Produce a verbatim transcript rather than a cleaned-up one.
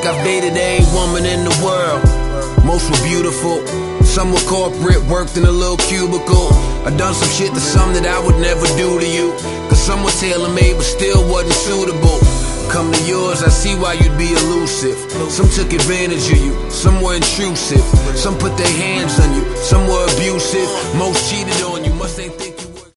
like I've dated every woman in the world. Most were beautiful, some were corporate, worked in a little cubicle. I done some shit to some that I would never do to you, cause some were tailor-made but still wasn't suitable. Come to yours, I see why you'd be elusive. Some took advantage of you, some were intrusive. Some put their hands on you, some were abusive. Most cheated on you, must ain't think